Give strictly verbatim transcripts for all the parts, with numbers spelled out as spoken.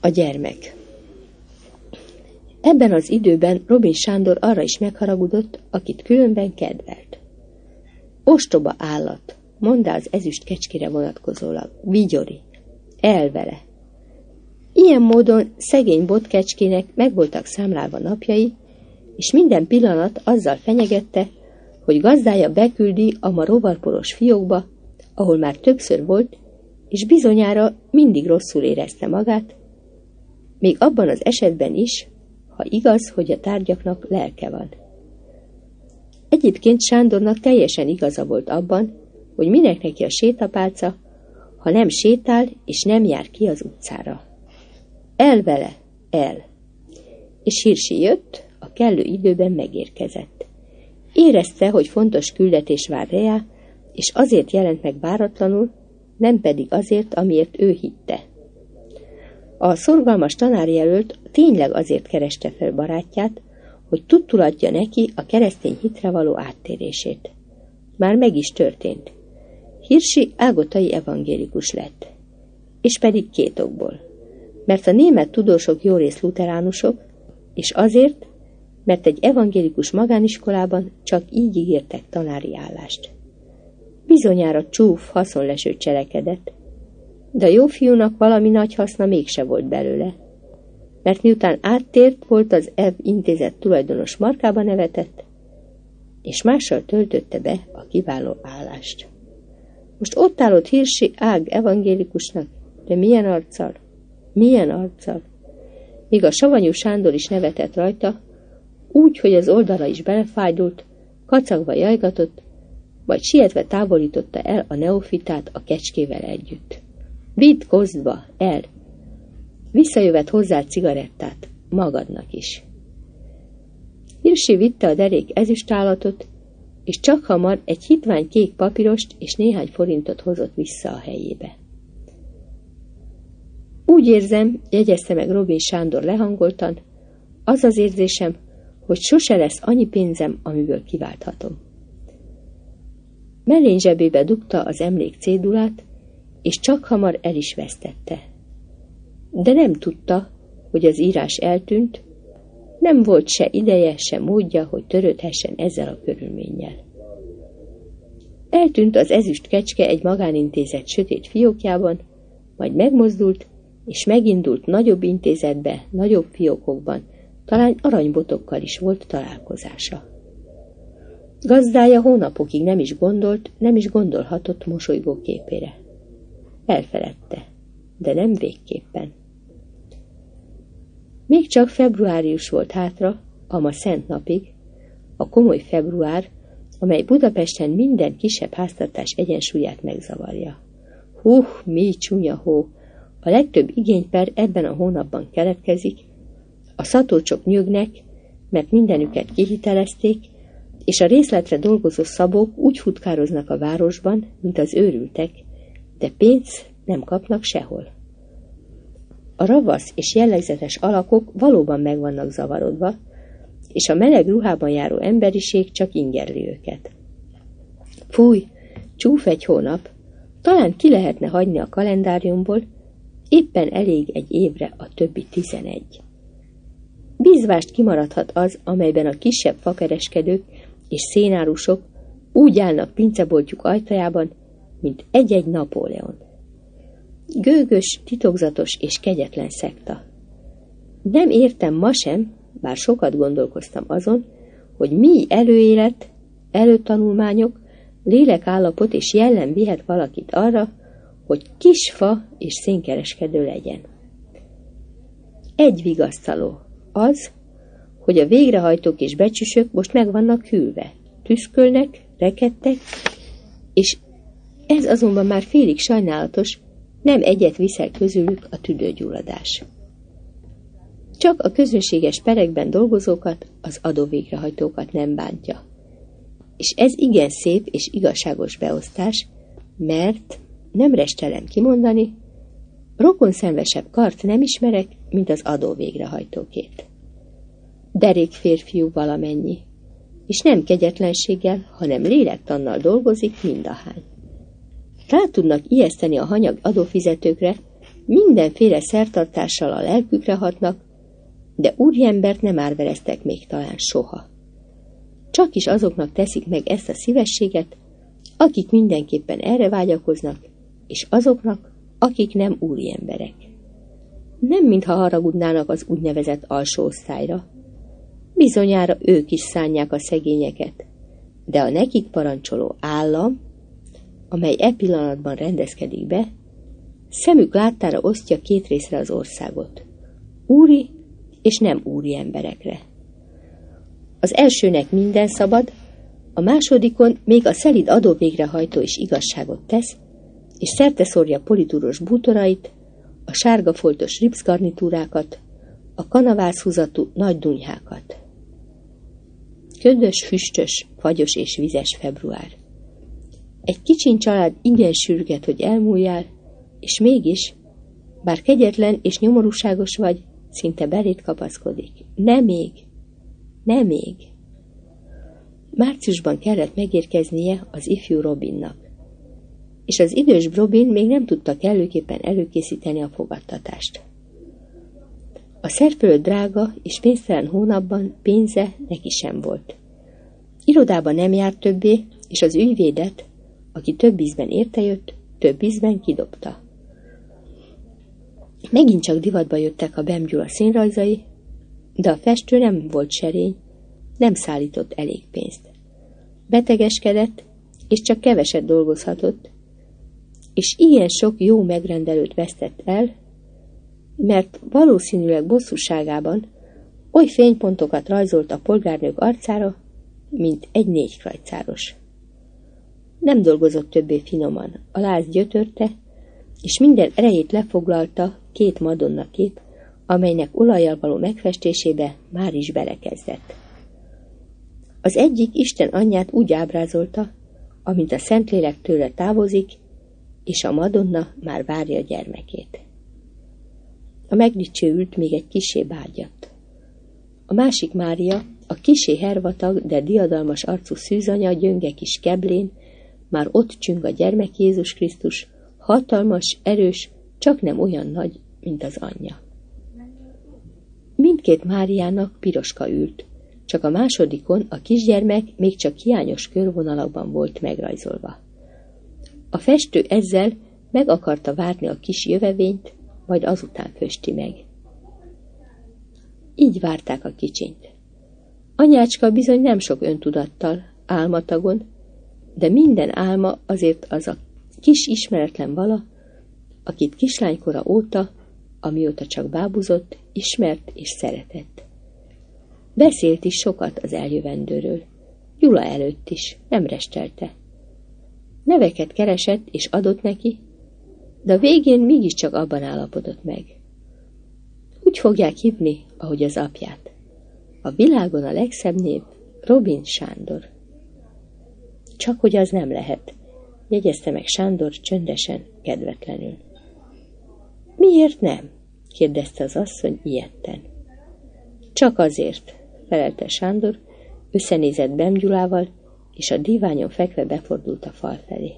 A gyermek. Ebben az időben Robin Sándor arra is megharagudott, akit különben kedvelt. Ostoba állat, mondta az ezüst kecskére vonatkozólag, vigyori, el vele. Ilyen módon szegény botkecskének meg voltak számlálva napjai, és minden pillanat azzal fenyegette, hogy gazdája beküldi a ma rovarporos fiókba, ahol már többször volt, és bizonyára mindig rosszul érezte magát, még abban az esetben is, ha igaz, hogy a tárgyaknak lelke van. Egyébként Sándornak teljesen igaza volt abban, hogy minek neki a sétapálca, ha nem sétál és nem jár ki az utcára. El vele, el. És Hirsi jött, a kellő időben megérkezett. Érezte, hogy fontos küldetés vár rá, és azért jelent meg váratlanul, nem pedig azért, amiért ő hitte. A szorgalmas tanárjelölt tényleg azért kereste fel barátját, hogy tudtul adja neki a keresztény hitre való áttérését. Már meg is történt. Hirsi ágotai evangélikus lett. És pedig két okból. Mert a német tudósok jórész luteránusok, és azért, mert egy evangélikus magániskolában csak így ígértek tanári állást. Bizonyára csúf, haszonleső cselekedett, de a jó fiúnak valami nagy haszna mégse volt belőle, mert miután áttért, volt az E V intézet tulajdonos markába nevetett, és mással töltötte be a kiváló állást. Most ott állott Hirsi ág evangélikusnak, de milyen arccal, milyen arccal. Míg a savanyú Sándor is nevetett rajta, úgy, hogy az oldala is belefájdult, kacagva jajgatott, majd sietve távolította el a neofitát a kecskével együtt. Vidd kozdba, el! Visszajövet hozzá cigarettát, magadnak is. Hirsi vitte a derék ezüstállatot, és csak hamar egy hitvány kék papírost és néhány forintot hozott vissza a helyébe. Úgy érzem, jegyezte meg Robin Sándor lehangoltan, az az érzésem, hogy sose lesz annyi pénzem, amiből kiválthatom. Mellény zsebébe dugta az emlék cédulát, és csak hamar el is vesztette. De nem tudta, hogy az írás eltűnt, nem volt se ideje, se módja, hogy törődhessen ezzel a körülménnyel. Eltűnt az ezüst kecske egy magánintézet sötét fiókjában, majd megmozdult, és megindult nagyobb intézetbe, nagyobb fiókokban, talán aranybotokkal is volt találkozása. Gazdája hónapokig nem is gondolt, nem is gondolhatott mosolygó képére. Elfeledte, de nem végképpen. Még csak februárius volt hátra, ama szent napig, a komoly február, amely Budapesten minden kisebb háztartás egyensúlyát megzavarja. Hú, mi csúnya hó! A legtöbb igényper ebben a hónapban keletkezik, a szatócsok nyögnek, mert mindenüket kihitelezték, és a részletre dolgozó szabók úgy futkároznak a városban, mint az őrültek, de pénzt nem kapnak sehol. A ravasz és jellegzetes alakok valóban meg vannak zavarodva, és a meleg ruhában járó emberiség csak ingerli őket. Fúj, csúf egy hónap, talán ki lehetne hagyni a kalendáriumból, éppen elég egy évre a többi tizenegy. Bízvást kimaradhat az, amelyben a kisebb fakereskedők és szénárusok úgy állnak pinceboltjuk ajtajában, mint egy-egy Napóleon. Gőgös, titokzatos és kegyetlen szekta. Nem értem ma sem, bár sokat gondolkoztam azon, hogy mi előélet, előtanulmányok, lélekállapot és jellem vihet valakit arra, hogy kis fa és szénkereskedő legyen. Egy vigasztaló, az, hogy a végrehajtók és becsüsök most meg vannak hűlve, tüszkölnek, rekedtek, és ez azonban már félig sajnálatos, nem egyet viszel közülük a tüdőgyulladás. Csak a közönséges perekben dolgozókat, az adóvégrehajtókat nem bántja. És ez igen szép és igazságos beosztás, mert, nem restelem kimondani, rokonszenvesebb kart nem ismerek, mint az adóvégrehajtókét. Derék férfiú valamennyi, és nem kegyetlenséggel, hanem lélektannal dolgozik mindahány. Rá tudnak ijeszteni a hanyag adófizetőkre, mindenféle szertartással a lelkükre hatnak, de úriembert nem árvereztek még talán soha. Csak is azoknak teszik meg ezt a szívességet, akik mindenképpen erre vágyakoznak, és azoknak, akik nem úriemberek. Nem mintha haragudnának az úgynevezett alsó osztályra. Bizonyára ők is szánják a szegényeket, de a nekik parancsoló állam, amely e pillanatban rendezkedik be, szemük láttára osztja két részre az országot, úri és nem úri emberekre. Az elsőnek minden szabad, a másodikon még a szelíd adóvégrehajtó is igazságot tesz, és szerteszórja politúros bútorait, a sárga foltos ripszgarnitúrákat, a kanavászhúzatú nagy dunyhákat. Ködös, füstös, fagyos és vizes február. Egy kicsiny család igen sürget, hogy elmúljál, és mégis, bár kegyetlen és nyomorúságos vagy, szinte beléd kapaszkodik. Ne még! Ne még! Márciusban kellett megérkeznie az ifjú Robinnak, és az idős Robin még nem tudta kellőképpen előkészíteni a fogadtatást. A szerpölött drága és pénztelen hónapban pénze neki sem volt. Irodába nem járt többé, és az ügyvédet, aki több ízben értejött, több ízben kidobta. Megint csak divatba jöttek a Bem Gyula színrajzai, de a festő nem volt serény, nem szállított elég pénzt. Betegeskedett, és csak keveset dolgozhatott, és ilyen sok jó megrendelőt vesztett el, mert valószínűleg bosszúságában oly fénypontokat rajzolt a polgárnők arcára, mint egy négykrajcáros. Nem dolgozott többé finoman, a láz gyötörte, és minden erejét lefoglalta két Madonna kép, amelynek olajjal való megfestésébe már is belekezdett. Az egyik Isten anyját úgy ábrázolta, amint a Szentlélek tőle távozik, és a Madonna már várja a gyermekét. A megdicső ült még egy kissé bágyat. A másik Mária, a kissé hervatag, de diadalmas arcú szűzanya gyönge kis keblén, már ott csüng a gyermek Jézus Krisztus, hatalmas, erős, csak nem olyan nagy, mint az anyja. Mindkét Máriának piroska ült, csak a másodikon a kisgyermek még csak hiányos körvonalakban volt megrajzolva. A festő ezzel meg akarta várni a kis jövevényt, majd azután fösti meg. Így várták a kicsint. Anyácska bizony nem sok öntudattal, álmatagon, de minden álma azért az a kis ismeretlen vala, akit kislánykora óta, amióta csak bábuzott, ismert és szeretett. Beszélt is sokat az eljövendőről, Gyula előtt is, nem restelte. Neveket keresett és adott neki, de a végén mégiscsak abban állapodott meg. Úgy fogják hívni, ahogy az apját. A világon a legszebb név Robin Sándor. Csak hogy az nem lehet, jegyezte meg Sándor csöndesen, kedvetlenül. Miért nem? kérdezte az asszony ijedten. Csak azért, felelte Sándor, összenézett Bem Gyulával, és a díványon fekve befordult a fal felé.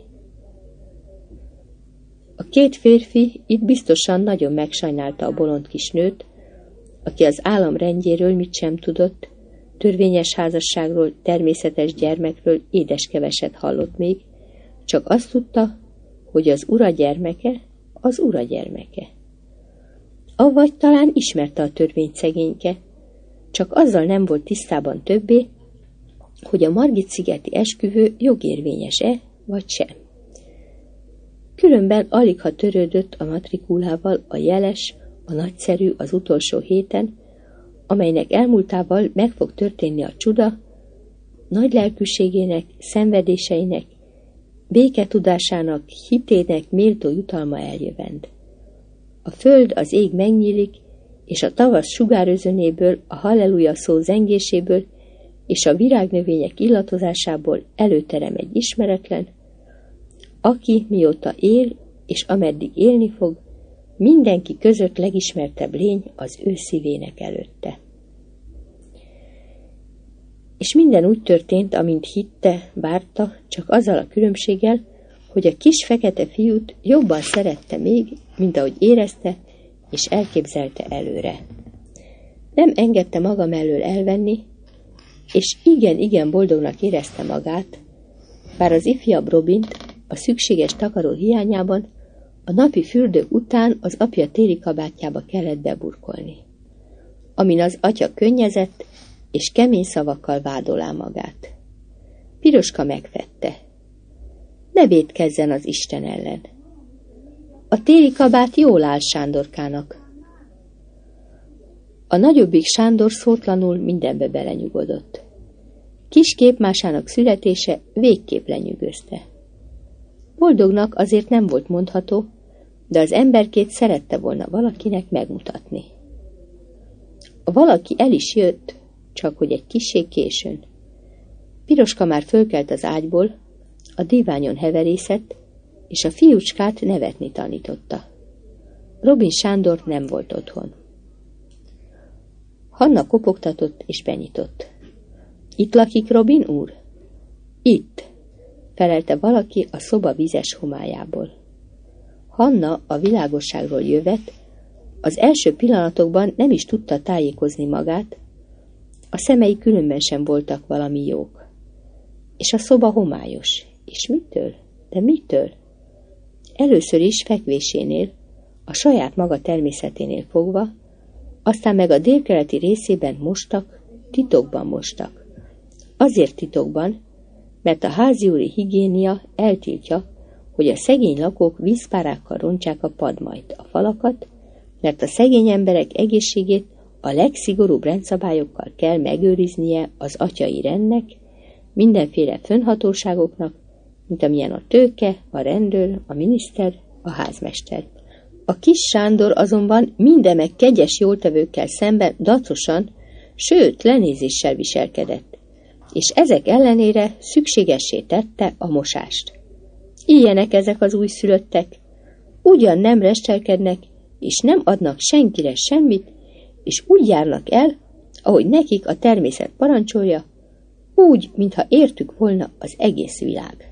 A két férfi itt biztosan nagyon megsajnálta a bolond kis nőt, aki az állam rendjéről mit sem tudott, törvényes házasságról, természetes gyermekről édeskeveset hallott még, csak azt tudta, hogy az ura gyermeke az ura gyermeke. Avagy talán ismerte a törvényt szegényke, csak azzal nem volt tisztában többé, hogy a Margit-szigeti esküvő jogérvényes-e, vagy sem. Különben alig ha törődött a matrikulával a jeles, a nagyszerű az utolsó héten, amelynek elmúltával meg fog történni a csuda, nagy lelkűségének, szenvedéseinek, béketudásának, hitének méltó jutalma eljövend. A föld, az ég megnyílik, és a tavasz sugárözönéből, a halleluja szó zengéséből és a virágnövények illatozásából előterem egy ismeretlen, aki mióta él, és ameddig élni fog, mindenki között legismertebb lény az ő szívének előtte. És minden úgy történt, amint hitte, várta, csak azzal a különbséggel, hogy a kis fekete fiút jobban szerette még, mint ahogy érezte és elképzelte előre. Nem engedte maga mellől elvenni, és igen-igen boldognak érezte magát, bár az ifjabb Robint a szükséges takaró hiányában a napi fürdők után az apja téli kabátjába kellett beburkolni, amin az atya könnyezett és kemény szavakkal vádolá magát. Piroska megfette. Ne vétkezzen az Isten ellen. A téli kabát jól áll Sándorkának. A nagyobbik Sándor szótlanul mindenbe belenyugodott. Kis képmásának születése végképp lenyűgözte. Boldognak azért nem volt mondható, de az emberkét szerette volna valakinek megmutatni. A valaki el is jött, csak hogy egy kissé későn. Piroska már fölkelt az ágyból, a díványon heverészett, és a fiúcskát nevetni tanította. Robin Sándor nem volt otthon. Hanna kopogtatott és benyitott. Itt lakik Robin úr? Itt, felelte valaki a szoba vizes homályából. Hanna a világosságról jövet, az első pillanatokban nem is tudta tájékozni magát, a szemei különben sem voltak valami jók. És a szoba homályos. És mitől? De mitől? Először is fekvésénél, a saját maga természeténél fogva, aztán meg a délkeleti részében mostak, titokban mostak. Azért titokban, mert a háziúri higiénia eltiltja, hogy a szegény lakók vízpárákkal rontsák a padmajt, a falakat, mert a szegény emberek egészségét a legszigorúbb rendszabályokkal kell megőriznie az atyai rendnek, mindenféle fönnhatóságoknak, mint amilyen a tőke, a rendőr, a miniszter, a házmester. A kis Sándor azonban mindemek kegyes jóltevőkkel szemben dacosan, sőt lenézéssel viselkedett, és ezek ellenére szükségessé tette a mosást. Ilyenek ezek az újszülöttek, ugyan nem restelkednek, és nem adnak senkire semmit, és úgy járnak el, ahogy nekik a természet parancsolja, úgy, mintha értük volna az egész világ.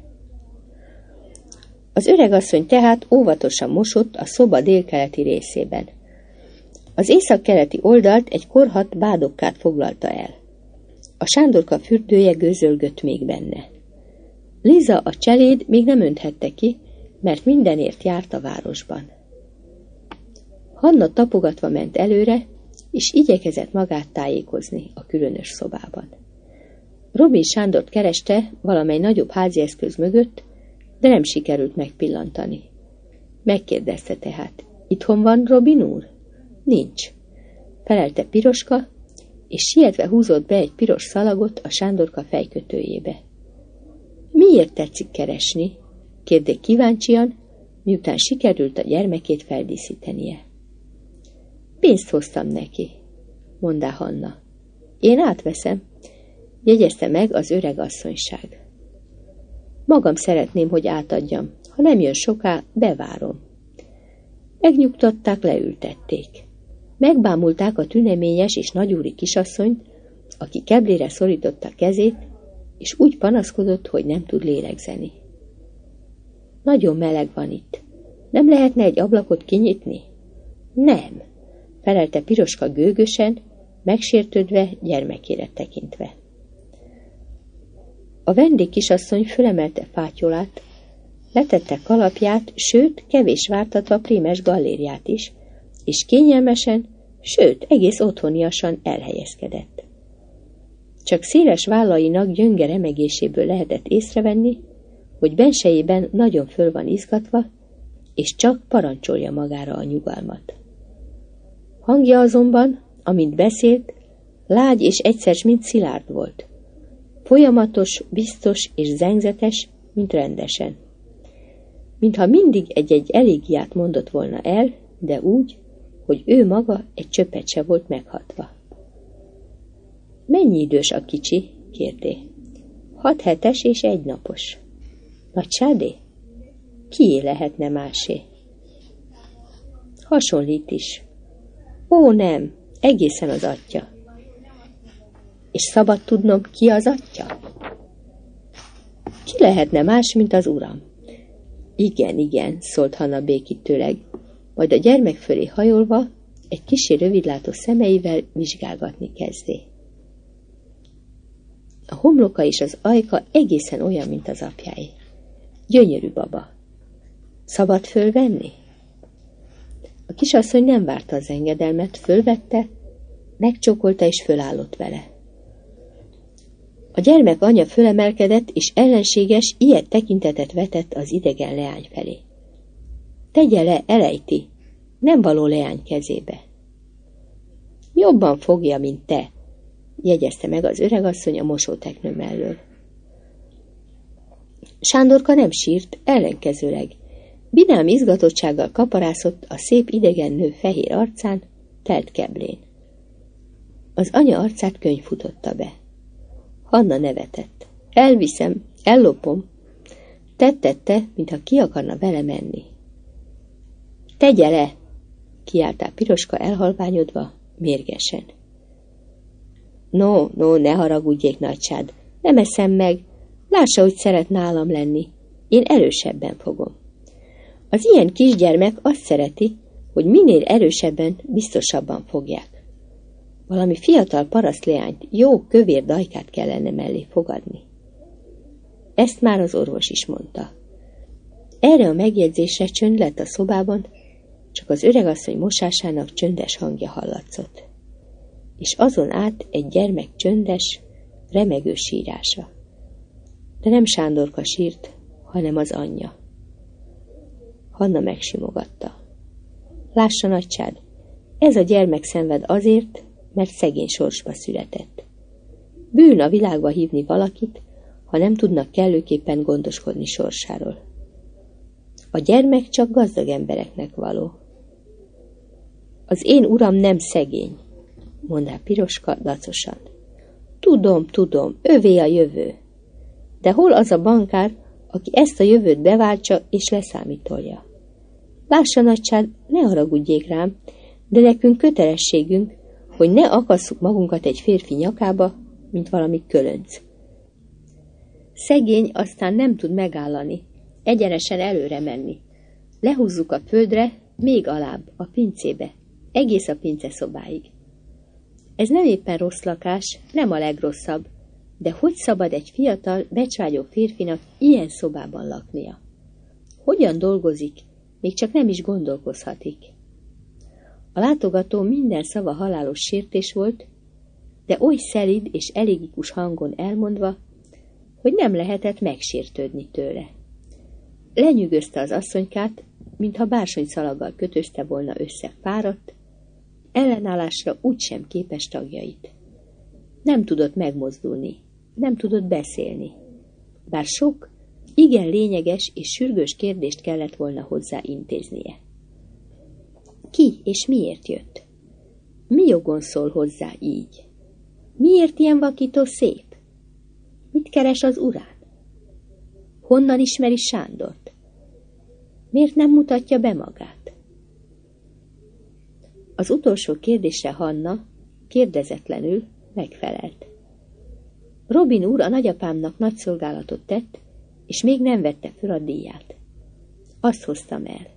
Az öregasszony tehát óvatosan mosott a szoba délkeleti részében. Az északkeleti oldalt egy korhadt bádokkát foglalta el. A Sándorka fürdője gőzölgött még benne. Liza a cseléd még nem önthette ki, mert mindenért járt a városban. Hanna tapogatva ment előre, és igyekezett magát tájékozni a különös szobában. Robin Sándort kereste valamely nagyobb házieszköz mögött, de nem sikerült megpillantani. Megkérdezte tehát, itthon van Robin úr? Nincs, felelte Piroska, és sietve húzott be egy piros szalagot a Sándorka fejkötőjébe. Miért tetszik keresni? Kérdé kíváncsian, miután sikerült a gyermekét feldíszítenie. Pénzt hoztam neki, mondá Hanna. Én átveszem, jegyezte meg az öreg asszonyság. Magam szeretném, hogy átadjam, ha nem jön soká, bevárom. Megnyugtatták, leültették. Megbámulták a tüneményes és nagyúri kisasszonyt, aki keblére szorította kezét, és úgy panaszkodott, hogy nem tud lélegzeni. Nagyon meleg van itt. Nem lehetne egy ablakot kinyitni? Nem, felelte Piroska gőgösen, megsértődve, gyermekére tekintve. A vendég kisasszony fölemelte fátyolát, letette kalapját, sőt, kevés vártatva prémes gallériát is, és kényelmesen, sőt, egész otthoniasan elhelyezkedett. Csak széles vállainak gyönge remegéséből lehetett észrevenni, hogy bensejében nagyon föl van izgatva, és csak parancsolja magára a nyugalmat. Hangja azonban, amint beszélt, lágy és egyszer mint szilárd volt. Folyamatos, biztos és zengzetes, mint rendesen. Mintha mindig egy-egy elégiát mondott volna el, de úgy, hogy ő maga egy csöppet se volt meghatva. Mennyi idős a kicsi? Kérdé. Hat hetes és egy napos. Nagysádé? Kié lehetne másé? Hasonlít is. Ó, nem, egészen az atya. És szabad tudnom, ki az atya? Ki lehetne más, mint az uram? Igen, igen, szólt Hanna békítőleg, majd a gyermek fölé hajolva egy kissé rövidlátó szemeivel vizsgálgatni kezdé. A homloka és az ajka egészen olyan, mint az apjáé. Gyönyörű baba. Szabad fölvenni? A kisasszony nem várta az engedelmet, fölvette, megcsókolta és fölállott vele. A gyermek anyja fölemelkedett, és ellenséges, ilyet tekintetet vetett az idegen leány felé. Tegye le, elejti, nem való leány kezébe. Jobban fogja, mint te, jegyezte meg az öregasszony a mosóteknő mellől. Sándorka nem sírt, ellenkezőleg. Vidám izgatottsággal kaparászott a szép idegen nő fehér arcán, telt keblén. Az anya arcát könyv futotta be. Hanna nevetett. Elviszem, ellopom. Tettette, mintha ki akarna vele menni. Tegye le! Kiáltál Piroska elhalványodva, mérgesen. No, no, ne haragudjék, nagysád, nem eszem meg. Lássa, hogy szeret nálam lenni. Én erősebben fogom. Az ilyen kisgyermek azt szereti, hogy minél erősebben, biztosabban fogják. Valami fiatal parasztleányt, jó kövér dajkát kellene mellé fogadni. Ezt már az orvos is mondta. Erre a megjegyzésre csönd lett a szobában, csak az öregasszony mosásának csöndes hangja hallatszott. És azon át egy gyermek csöndes, remegő sírása. De nem Sándorka sírt, hanem az anyja. Hanna megsimogatta. Lássa, nagysád, ez a gyermek szenved azért, mert szegény sorsba született. Bűn a világba hívni valakit, ha nem tudnak kellőképpen gondoskodni sorsáról. A gyermek csak gazdag embereknek való. Az én uram nem szegény, mondta Piroska dacosan. Tudom, tudom, övé a jövő. De hol az a bankár, aki ezt a jövőt beváltsa és leszámítolja? Lássa, nagysád, ne haragudjék rám, de nekünk kötelességünk, hogy ne akasszuk magunkat egy férfi nyakába, mint valami kölönc. Szegény aztán nem tud megállani, egyenesen előre menni. Lehúzzuk a földre, még alább, a pincébe, egész a pinceszobáig. Ez nem éppen rossz lakás, nem a legrosszabb, de hogy szabad egy fiatal, becsvágyó férfinak ilyen szobában laknia? Hogyan dolgozik, még csak nem is gondolkozhatik. A látogató minden szava halálos sértés volt, de oly szelíd és elégikus hangon elmondva, hogy nem lehetett megsértődni tőle. Lenyűgözte az asszonykát, mintha bársonyszalaggal kötözte volna össze fáradt, ellenállásra úgysem képes tagjait. Nem tudott megmozdulni, nem tudott beszélni, bár sok, igen lényeges és sürgős kérdést kellett volna hozzá intéznie. Ki és miért jött? Mi jogon szól hozzá így? Miért ilyen vakító szép? Mit keres az urán? Honnan ismeri Sándort? Miért nem mutatja be magát? Az utolsó kérdésre Hanna kérdezetlenül megfelelt. Robin úr a nagyapámnak nagy szolgálatot tett, és még nem vette föl a díját. Azt hoztam el.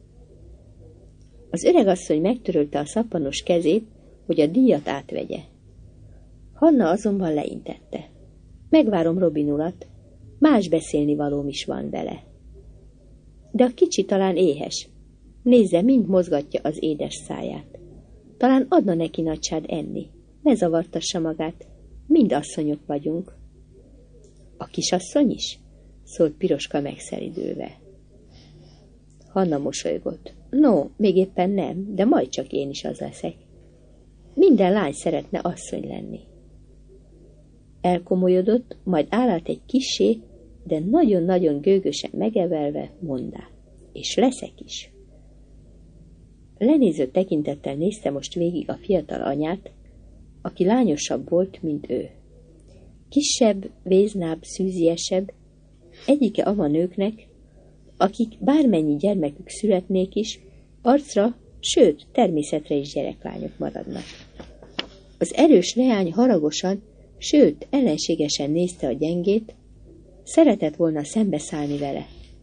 Az öregasszony megtörölte a szappanos kezét, hogy a díjat átvegye. Hanna azonban leintette. Megvárom Robin urat, más beszélnivalóm is van vele. De a kicsi talán éhes. Nézze, mind mozgatja az édes száját. Talán adna neki nagysád enni. Ne zavartassa magát, mind asszonyok vagyunk. A kisasszony is? Szólt Piroska megszelidülve. Hanna mosolygott. No, még éppen nem, de majd csak én is az leszek. Minden lány szeretne asszony lenni. Elkomolyodott, majd állalt egy kissé, de nagyon-nagyon gőgösen megevelve mondá. És leszek is. Lenéző tekintettel nézte most végig a fiatal anyát, aki lányosabb volt, mint ő. Kisebb, véznább, szűziesebb, egyike ama nőknek, akik bármennyi gyermekük születnék is, arcra, sőt, természetre is gyereklányok maradnak. Az erős leány haragosan, sőt, ellenségesen nézte a gyengét, szeretett volna szembeszállni vele.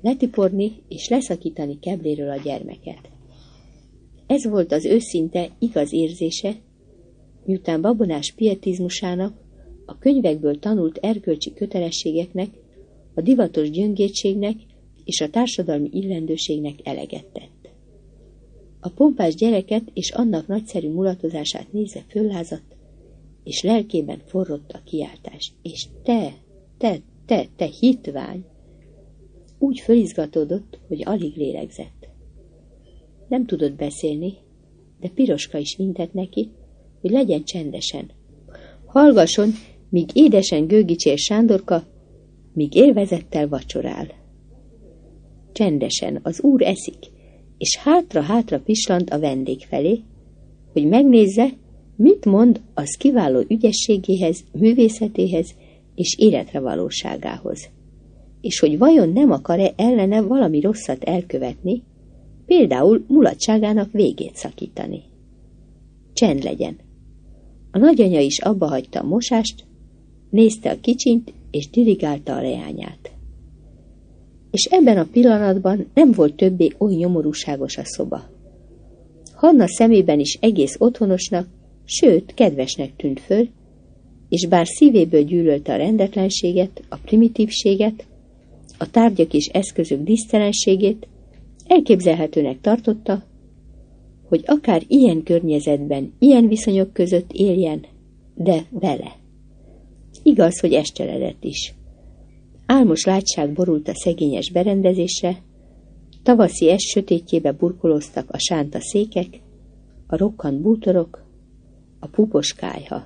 letiporni és leszakítani kebléről a gyermeket. Ez volt az őszinte, igaz érzése, miután babonás pietizmusának, a könyvekből tanult erkölcsi kötelességeknek, a divatos gyöngétségnek és a társadalmi illendőségnek eleget tett. A pompás gyereket és annak nagyszerű mulatozását nézve föllázadt, és lelkében forrott a kiáltás. És te, te, te, te hitvány! Úgy fölizgatódott, hogy alig lélegzett. Nem tudott beszélni, de Piroska is intett neki, hogy legyen csendesen. Hallgasson, míg édesen gőgicsér Sándorka, míg élvezettel vacsorál. Csendesen, az úr eszik, és hátra-hátra pislant a vendég felé, hogy megnézze, mit mond az kiváló ügyességéhez, művészetéhez és életre valóságához, és hogy vajon nem akar-e ellene valami rosszat elkövetni, például mulatságának végét szakítani. Csend legyen. A nagyanya is abba hagyta a mosást, nézte a kicsint, és dirigálta a leányát. És ebben a pillanatban nem volt többé oly nyomorúságos a szoba. Hanna szemében is egész otthonosnak, sőt, kedvesnek tűnt föl, és bár szívéből gyűlölte a rendetlenséget, a primitívséget, a tárgyak és eszközök dísztelenségét, elképzelhetőnek tartotta, hogy akár ilyen környezetben, ilyen viszonyok között éljen, de vele. Igaz, hogy esteledett is. Álmos látság borult a szegényes berendezésre, tavaszi est sötétjébe burkolóztak a sánta székek, a rokkant bútorok, a pupos kályha.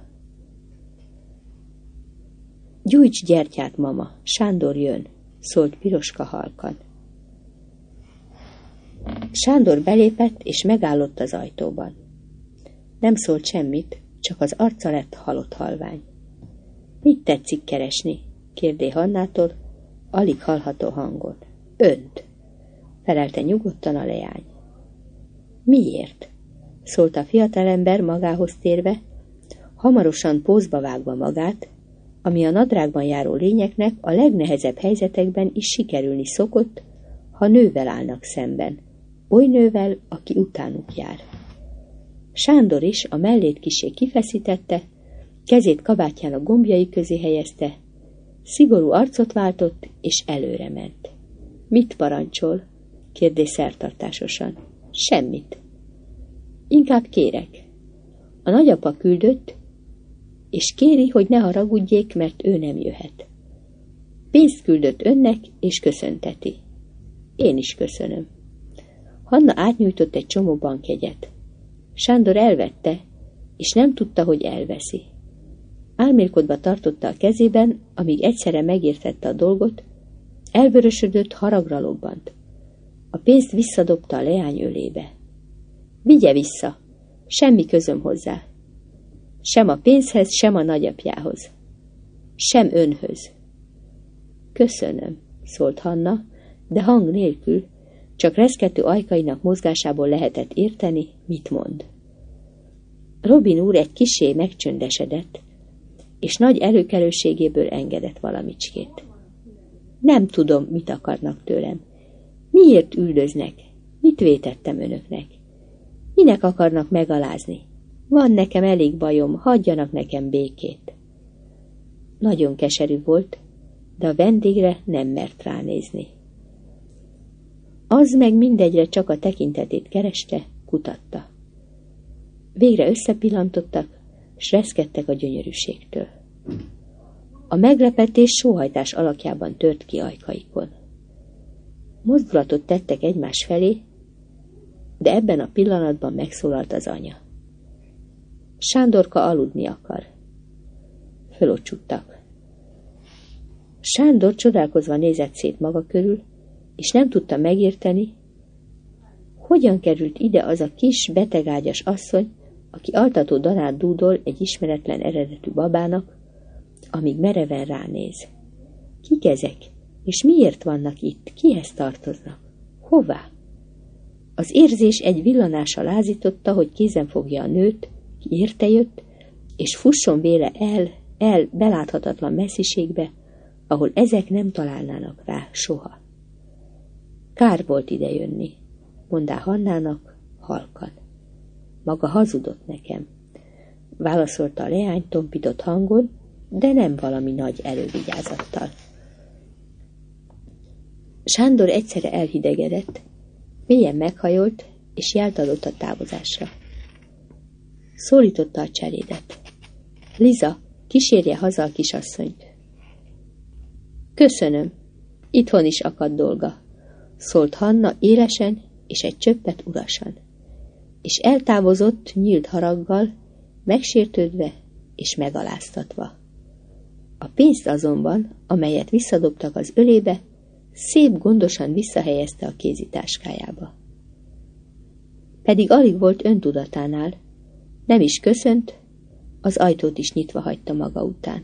Gyújts gyertyát, mama, Sándor jön, szólt Piroska halkan. Sándor belépett, és megállott az ajtóban. Nem szólt semmit, csak az arca lett halott halvány. Mit tetszik keresni? Kérdé Hannától, alig hallható hangon. Önt, felelte nyugodtan a leány. Miért? Szólt a fiatalember magához térve, hamarosan pózba vágva magát, ami a nadrágban járó lényeknek a legnehezebb helyzetekben is sikerülni szokott, ha nővel állnak szemben, oly nővel, aki utánuk jár. Sándor is a mellét kissé kifeszítette, kezét kabátjának gombjai közé helyezte, szigorú arcot váltott, és előre ment. Mit parancsol? Kérdé szertartásosan. Semmit. Inkább kérek. A nagyapa küldött, és kéri, hogy ne haragudjék, mert ő nem jöhet. Pénzt küldött önnek, és köszönteti. Én is köszönöm. Hanna átnyújtott egy csomó bankjegyet. Sándor elvette, és nem tudta, hogy elveszi. Álmélkodva tartotta a kezében, amíg egyszerre megértette a dolgot, elvörösödött, haragra lobbant. A pénzt visszadobta a leány ölébe. Vigye vissza, semmi közöm hozzá. Sem a pénzhez, sem a nagyapjához. Sem önhöz. Köszönöm, szólt Hanna, de hang nélkül, csak reszkető ajkainak mozgásából lehetett érteni, mit mond. Robin úr egy kissé megcsöndesedett, és nagy előkelőségéből engedett valamicskét. Nem tudom, mit akarnak tőlem. Miért üldöznek? Mit vétettem önöknek? Minek akarnak megalázni? Van nekem elég bajom, hagyjanak nekem békét. Nagyon keserű volt, de a vendégre nem mert ránézni. Az meg mindegyre csak a tekintetét kereste, kutatta. Végre összepillantottak, s reszkedtek a gyönyörűségtől. A meglepetés sóhajtás alakjában tört ki ajkaikon. Mozdulatot tettek egymás felé, de ebben a pillanatban megszólalt az anya. Sándorka aludni akar. Fölocsuttak. Sándor csodálkozva nézett szét maga körül, és nem tudta megérteni, hogyan került ide az a kis, betegágyas asszony, aki altató danát dúdol egy ismeretlen eredetű babának, amíg mereven ránéz. Kik ezek? És miért vannak itt? Kihez tartoznak? Hová? Az érzés egy villanással lázította, hogy kézen fogja a nőt, ki érte jött, és fusson véle el, el beláthatatlan messziségbe, ahol ezek nem találnának rá soha. Kár volt idejönni, mondá Hannának halkan. Maga hazudott nekem, válaszolta a leány tompított hangon, de nem valami nagy elővigyázattal. Sándor egyszerre elhidegedett, mélyen meghajolt, és jelt adott a távozásra. Szólította a cselédet. Liza, kísérje haza a kisasszonyt. Köszönöm, itthon is akad dolga, szólt Hanna élesen és egy csöppet urasan, és eltávozott nyílt haraggal, megsértődve és megaláztatva. A pénzt azonban, amelyet visszadobtak az ölébe, szép gondosan visszahelyezte a kézitáskájába. Pedig alig volt öntudatánál, nem is köszönt, az ajtót is nyitva hagyta maga után.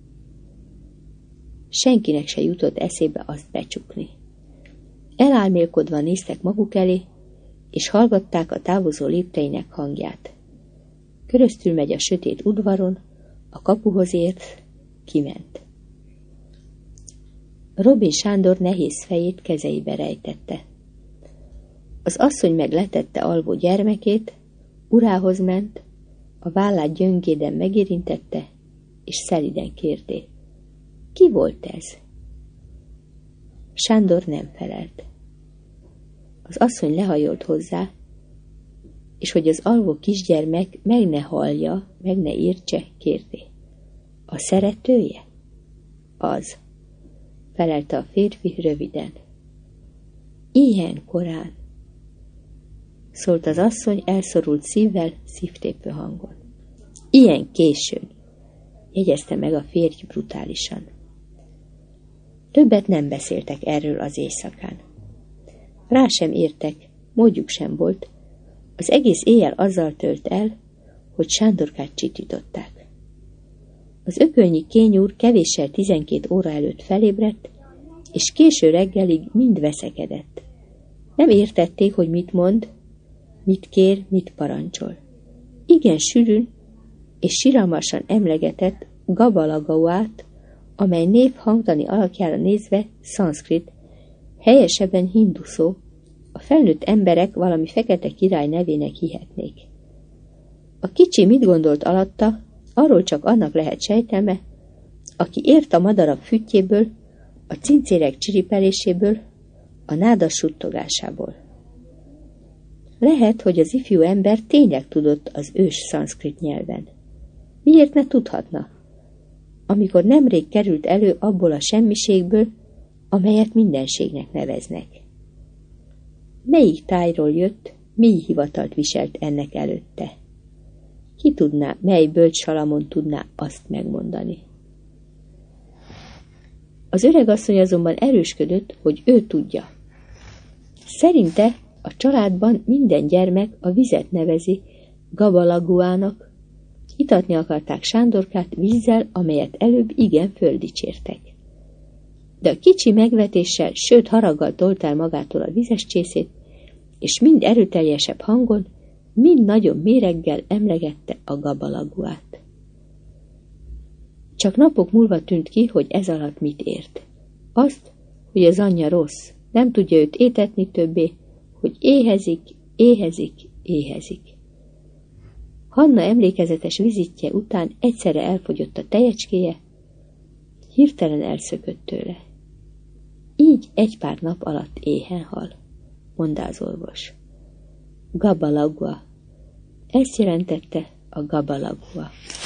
Senkinek se jutott eszébe azt becsukni. Elálmélkodva néztek maguk elé, és hallgatták a távozó lépteinek hangját. Köröztül megy a sötét udvaron, a kapuhoz ért, kiment. Robin Sándor nehéz fejét kezeibe rejtette. Az asszony meg letette alvó gyermekét, urához ment, a vállát gyöngéden megérintette, és szeliden kérté. Ki volt ez? Sándor nem felelt. Az asszony lehajolt hozzá, és hogy az alvó kisgyermek meg ne hallja, meg ne értse, kérté. A szeretője? Az, felelte a férfi röviden. Ilyen korán, szólt az asszony elszorult szívvel, szívtépő hangon. Ilyen későn, jegyezte meg a férj brutálisan. Többet nem beszéltek erről az éjszakán. Rá sem értek, módjuk sem volt, az egész éjjel azzal tölt el, hogy Sándorkát csitították. Az ökölnyi kényúr kevéssel tizenkét óra előtt felébredt, és késő reggelig mind veszekedett. Nem értették, hogy mit mond, mit kér, mit parancsol. Igen sűrűn és siralmasan emlegetett Gabalagauát, amely név hangtani alakjára nézve szanszkrit, helyesebben hindu szó, a felnőtt emberek valami fekete király nevének hihetnék. A kicsi mit gondolt alatta, arról csak annak lehet sejtelme, aki ért a madarak füttyéből, a cincérek csiripeléséből, a nádas suttogásából. Lehet, hogy az ifjú ember tényleg tudott az ős szanszkrit nyelven. Miért ne tudhatna? Amikor nemrég került elő abból a semmiségből, amelyet mindenségnek neveznek. Melyik tájról jött, mély hivatalt viselt ennek előtte? Ki tudná, mely bölcs Salamon tudná azt megmondani? Az öregasszony azonban erősködött, hogy ő tudja. Szerinte a családban minden gyermek a vizet nevezi Gabalaguának, itatni akarták Sándorkát vízzel, amelyet előbb igen földicsértek. De a kicsi megvetéssel, sőt haraggal tolt el magától a vizes csészét, és mind erőteljesebb hangon, mind nagyobb méreggel emlegette a Gabalaguát. Csak napok múlva tűnt ki, hogy ez alatt mit ért. Azt, hogy az anyja rossz, nem tudja őt étetni többé, hogy éhezik, éhezik, éhezik. Hanna emlékezetes vizitje után egyszerre elfogyott a tejecskéje, hirtelen elszökött tőle. Így egy pár nap alatt éhen hal, mondta az orvos. Gabalagua. Ezt jelentette a Gabalagua.